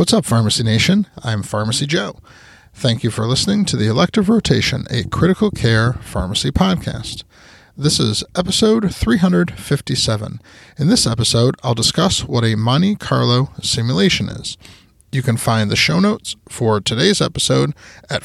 What's up, Pharmacy Nation? I'm Pharmacy Joe. Thank you for listening to the Elective Rotation, a critical care pharmacy podcast. This is episode 357. In this episode, I'll discuss what a Monte Carlo simulation is. You can find the show notes for today's episode at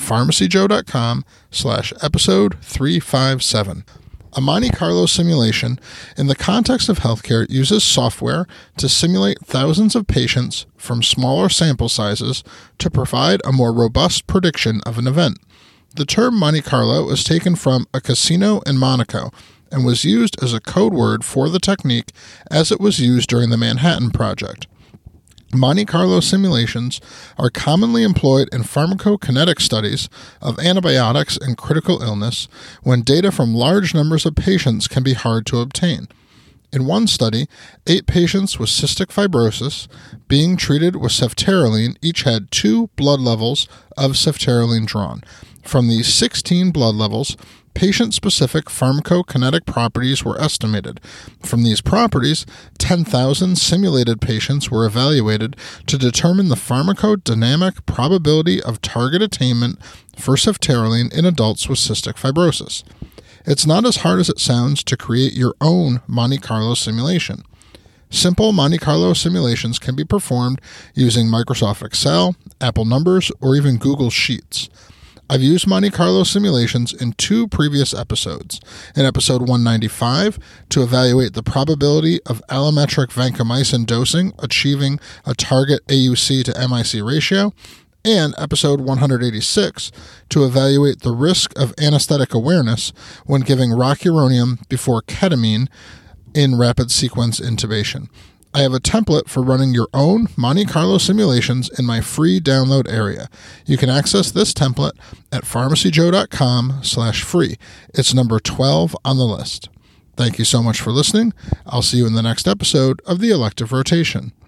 pharmacyjoe.com/episode 357. A Monte Carlo simulation, in the context of healthcare, uses software to simulate thousands of patients from smaller sample sizes to provide a more robust prediction of an event. The term Monte Carlo is taken from a casino in Monaco and was used as a code word for the technique as it was used during the Manhattan Project. Monte Carlo simulations are commonly employed in pharmacokinetic studies of antibiotics and critical illness when data from large numbers of patients can be hard to obtain. In one study, 8 patients with cystic fibrosis being treated with ceftaroline each had 2 blood levels of ceftaroline drawn. From these 16 blood levels, patient-specific pharmacokinetic properties were estimated. From these properties, 10,000 simulated patients were evaluated to determine the pharmacodynamic probability of target attainment for ceftaroline in adults with cystic fibrosis. It's not as hard as it sounds to create your own Monte Carlo simulation. Simple Monte Carlo simulations can be performed using Microsoft Excel, Apple Numbers, or even Google Sheets. I've used Monte Carlo simulations in 2 previous episodes. In episode 195, to evaluate the probability of allometric vancomycin dosing achieving a target AUC to MIC ratio, and episode 186, to evaluate the risk of anesthetic awareness when giving rocuronium before ketamine in rapid sequence intubation. I have a template for running your own Monte Carlo simulations in my free download area. You can access this template at pharmacyjoe.com/free. It's number 12 on the list. Thank you so much for listening. I'll see you in the next episode of the Elective Rotation.